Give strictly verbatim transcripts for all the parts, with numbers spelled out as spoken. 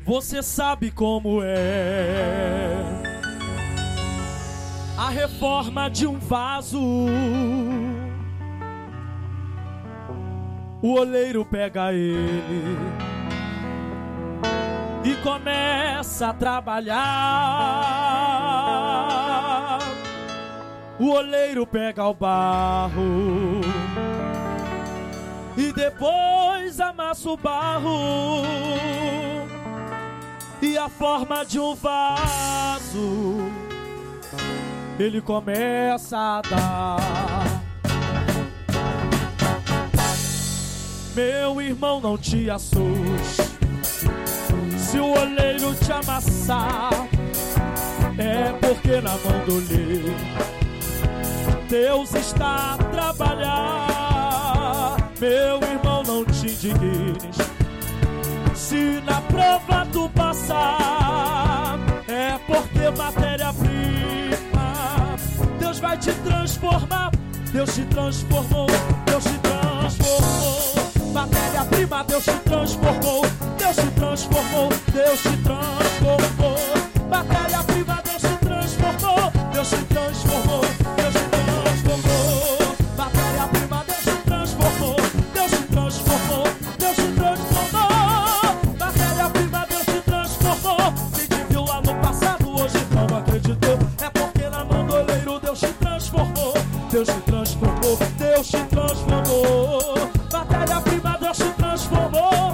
Você sabe como é a reforma de um vaso. O oleiro pega ele e começa a trabalhar. O oleiro pega o barro e depois amassa o barro e a forma de um vaso ele começa a dar. Meu irmão, não te assuste se o oleiro te amassar, é porque na mão do oleiro Deus está a trabalhar. Meu irmão, não te indignes se na prova tu passar, é porque matéria-prima Deus vai te transformar. Deus te transformou, Deus te transformou. Matéria-prima, Deus te transformou, Deus te transformou, Deus te transformou. Matéria-prima, Deus te transformou, Deus te transformou, Deus te transformou. Matéria-prima, Deus te transformou, Deus te transformou, Deus te transformou. Matéria-prima, Deus te transformou. Quem te viu lá no passado hoje não acreditou, é porque na mão do oleiro Deus te transformou, Deus te transformou, Deus te transformou. Matéria-prima, Deus te transformou.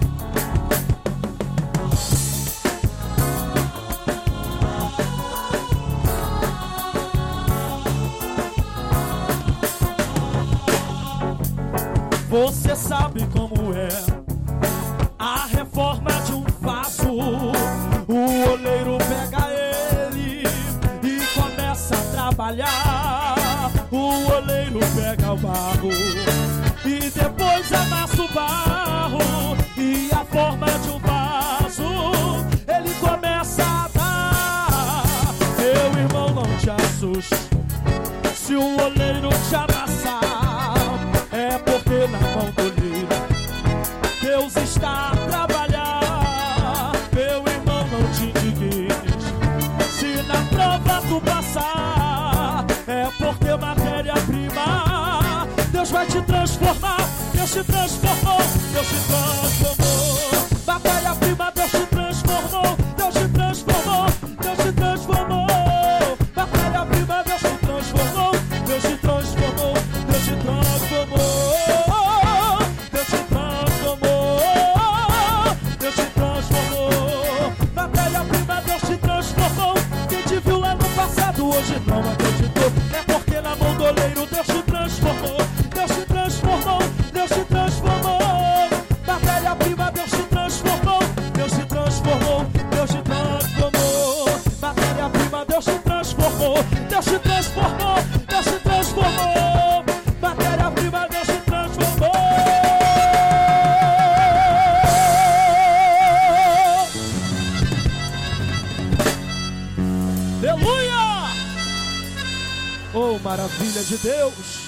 Você sabe como é a reforma de um vaso. O oleiro pega ele e começa a trabalhar. O oleiro pega o barro e depois amassa o barro e a forma de um vaso ele começa a dar. Meu irmão, não te assuste se o oleiro te amassar, é porque na mão do oleiro Deus está a trabalhar. Meu irmão, não te indignes se na prova tu passar, é porque matéria-prima Deus vai te transformar. Deus te transformou, Deus te transformou. Matéria-prima, Deus te transformou, Deus te transformou, Deus te transformou. Matéria-prima, Deus te transformou, Deus te transformou, Deus te transformou. Deus te transformou, Deus te transformou. Matéria-prima, Deus te transformou. Quem te viu lá no passado hoje não acreditou, é porque na mão do oleiro Deus te transformou, Deus te transformou, Deus te transformou. Matéria-prima, Deus te transformou, Deus te transformou, Deus te transformou. Matéria-prima, Deus te transformou, Deus te transformou, Deus te transformou. Matéria-prima, Deus te transformou. Aleluia! Oh, maravilha de Deus!